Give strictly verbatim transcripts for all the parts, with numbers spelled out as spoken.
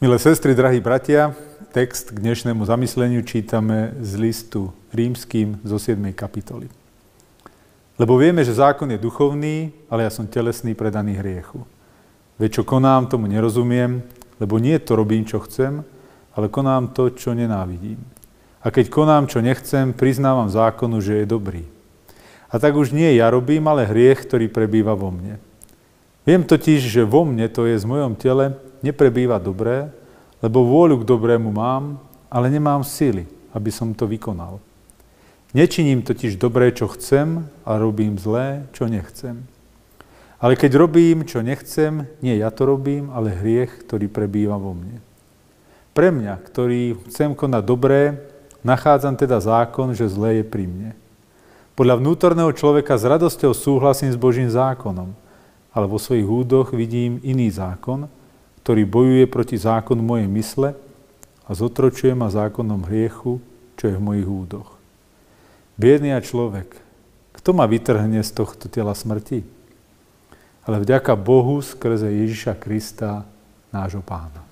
Milé sestry, drahí bratia, text k dnešnému zamysleniu čítame z listu Rímskym zo siedmej kapitoly. Lebo vieme, že zákon je duchovný, ale ja som telesný, predaný hriechu. Veď čo konám, tomu nerozumiem, lebo nie to robím, čo chcem, ale konám to, čo nenávidím. A keď konám, čo nechcem, priznávam zákonu, že je dobrý. A tak už nie ja robím, ale hriech, ktorý prebýva vo mne. Viem totiž, že vo mne, to je v mojom tele, neprebýva dobré, lebo vôľu k dobrému mám, ale nemám sily, aby som to vykonal. Nečiním totiž dobré, čo chcem, a robím zlé, čo nechcem. Ale keď robím, čo nechcem, nie ja to robím, ale hriech, ktorý prebýva vo mne. Pre mňa, ktorý chcem konať dobré, nachádzam teda zákon, že zlé je pri mne. Podľa vnútorného človeka s radosťou súhlasím s Božím zákonom, ale vo svojich údoch vidím iný zákon, ktorý bojuje proti zákonu mojej mysle a zotročuje ma zákonom hriechu, čo je v mojich údoch. Biedný človek, kto ma vytrhne z tohto tela smrti? Ale vďaka Bohu skrze Ježiša Krista, nášho Pána.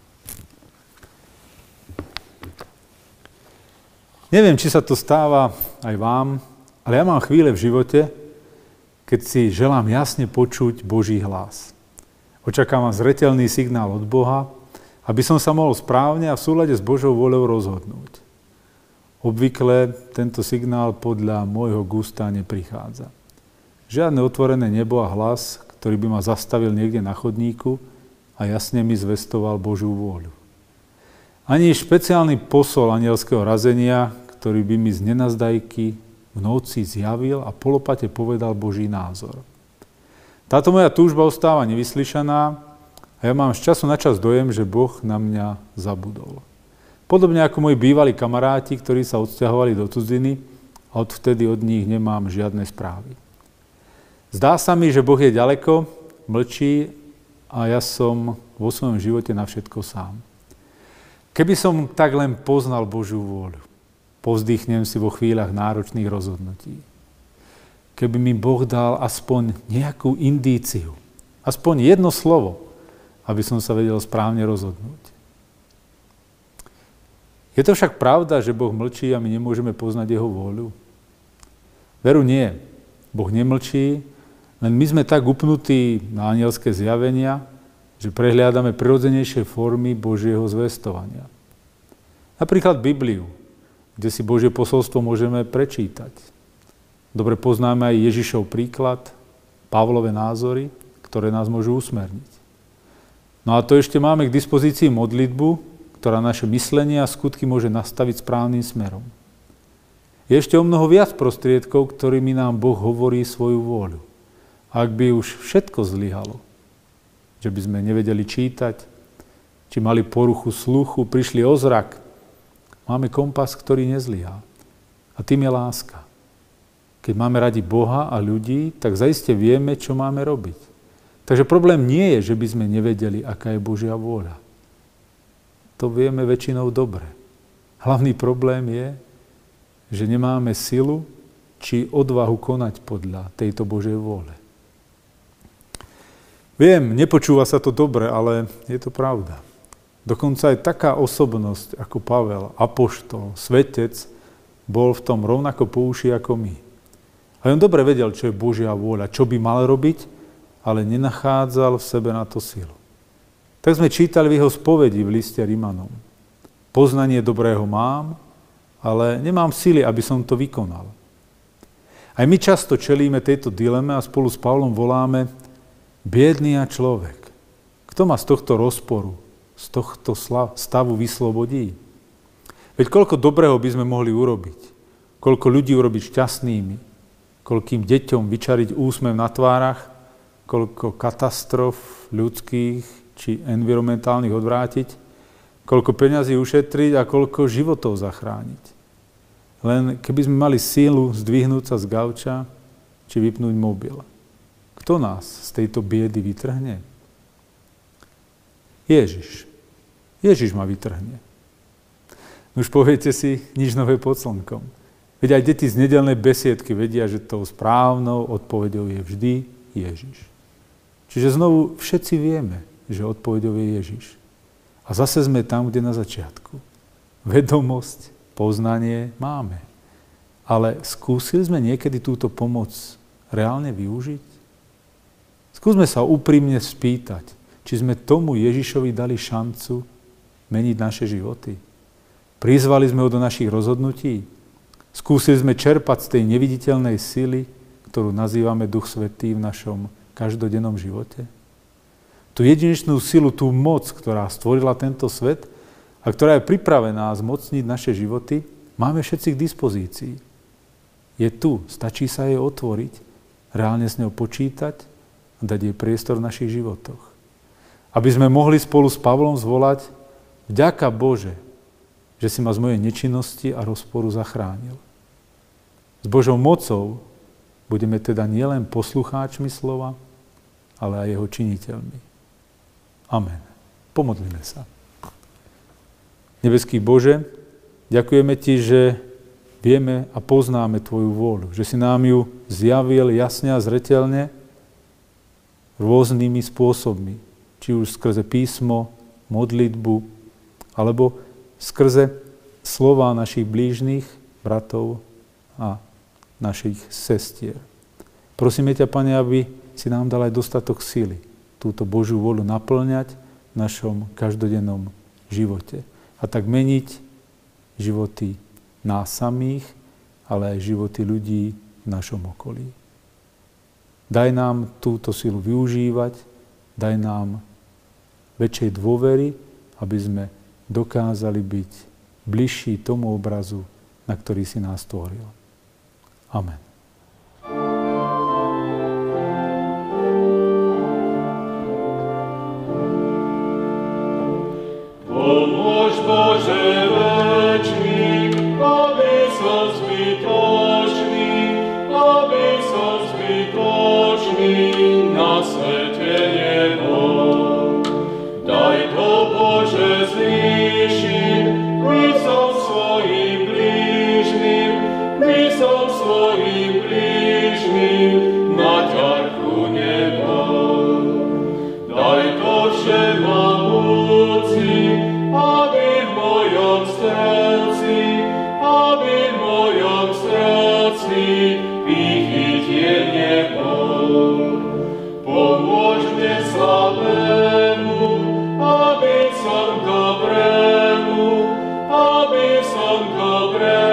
Neviem, či sa to stáva aj vám, ale ja mám chvíle v živote, keď si želám jasne počuť Boží hlas. Očakávam zreteľný signál od Boha, aby som sa mohol správne a v súlade s Božou voľou rozhodnúť. Obvykle tento signál podľa môjho gusta neprichádza. Žiadne otvorené nebo a hlas, ktorý by ma zastavil niekde na chodníku a jasne mi zvestoval Božiu vôľu. Ani špeciálny posol anielského razenia, ktorý by mi z nenazdajky v noci zjavil a polopate povedal Boží názor. Táto moja túžba ostáva nevyslyšaná a ja mám z času na čas dojem, že Boh na mňa zabudol. Podobne ako moji bývalí kamaráti, ktorí sa odsťahovali do cudziny a odvtedy od nich nemám žiadne správy. Zdá sa mi, že Boh je ďaleko, mlčí a ja som vo svojom živote na všetko sám. Keby som tak len poznal Božiu vôľu, povzdychnem si vo chvíľach náročných rozhodnutí. Keby mi Boh dal aspoň nejakú indíciu, aspoň jedno slovo, aby som sa vedel správne rozhodnúť. Je to však pravda, že Boh mlčí a my nemôžeme poznať jeho vôľu? Veru nie. Boh nemlčí, len my sme tak upnutí na anielské zjavenia, že prehliadame prirodzenejšie formy Božieho zvestovania. Napríklad Bibliu, kde si Božie posolstvo môžeme prečítať. Dobre poznáme aj Ježišov príklad, Pavlove názory, ktoré nás môžu usmerniť. No a to ešte máme k dispozícii modlitbu, ktorá naše myslenie a skutky môže nastaviť správnym smerom. Je ešte o mnoho viac prostriedkov, ktorými nám Boh hovorí svoju vôľu. Ak by už všetko zlyhalo, že by sme nevedeli čítať, či mali poruchu sluchu, prišli o zrak, máme kompas, ktorý nezlyhá. A tým je láska. Keď máme radi Boha a ľudí, tak zaiste vieme, čo máme robiť. Takže problém nie je, že by sme nevedeli, aká je Božia vôľa. To vieme väčšinou dobre. Hlavný problém je, že nemáme silu či odvahu konať podľa tejto Božej vôle. Viem, nepočúva sa to dobre, ale je to pravda. Dokonca aj taká osobnosť ako Pavel, apoštol, svetec, bol v tom rovnako po uši ako my. A on dobre vedel, čo je Božia vôľa, čo by mal robiť, ale nenachádzal v sebe na to silu. Tak sme čítali v jeho spovedi v liste Rimanom. Poznanie dobrého mám, ale nemám sily, aby som to vykonal. Aj my často čelíme tejto dileme a spolu s Pavlom voláme biedný človek. Kto ma z tohto rozporu, z tohto stavu vyslobodí? Veď koľko dobrého by sme mohli urobiť, koľko ľudí urobiť šťastnými, koľkým deťom vyčariť úsmev na tvárach, koľko katastrof ľudských či environmentálnych odvrátiť, koľko peňazí ušetriť a koľko životov zachrániť. Len keby sme mali sílu zdvihnúť sa z gauča či vypnúť mobil. Kto nás z tejto biedy vytrhne? Ježiš. Ježiš ma vytrhne. Už poviete si, nič nové pod slnkom. Veď aj deti z nedeľnej besiedky vedia, že tou správnou odpoveďou je vždy Ježiš. Čiže znovu všetci vieme, že odpoveďou je Ježiš. A A zase sme tam, kde na začiatku. Vedomosť, poznanie máme. Ale skúsili sme niekedy túto pomoc reálne využiť? Skúsme sa úprimne spýtať, či sme tomu Ježišovi dali šancu meniť naše životy. Prizvali sme ho do našich rozhodnutí. Skúsili sme čerpať z tej neviditeľnej sily, ktorú nazývame Duch Svätý v našom každodennom živote. Tú jedinečnú silu, tú moc, ktorá stvorila tento svet a ktorá je pripravená zmocniť naše životy, máme všetci k dispozícii. Je tu, stačí sa jej otvoriť, reálne s ňou počítať a dať jej priestor v našich životoch. Aby sme mohli spolu s Pavlom zvolať: vďaka Bože, že si ma z mojej nečinnosti a rozporu zachránil. S Božou mocou budeme teda nielen poslucháčmi slova, ale aj jeho činiteľmi. Amen. Pomodlíme sa. Nebeský Bože, ďakujeme Ti, že vieme a poznáme Tvoju vôľu, že si nám ju zjavil jasne a zreteľne rôznymi spôsobmi, či už skrze písmo, modlitbu, alebo skrze slová našich blížnych, bratov a našich sestier. Prosíme ťa, Pane, aby si nám dal aj dostatok síly túto Božiu vôľu naplňať v našom každodennom živote. A tak meniť životy nás samých, ale aj životy ľudí v našom okolí. Daj nám túto silu využívať, daj nám väčšej dôvery, aby sme dokázali byť bližší tomu obrazu, na ktorý si nás stvoril. Amen. Pomôž Bože večný, aby som zbytočný, aby som zbytočný na svete nebol. Daj to, Bože, zvýšiť, my som svojim blížnym, my som svojim blížnym na ťarchu nebol. Daj to všemohúci, aby v mojom srdci, aby v mojom srdci pýchytie nebol. Pomôž mne slavému, aby som dobrému, aby som dobrému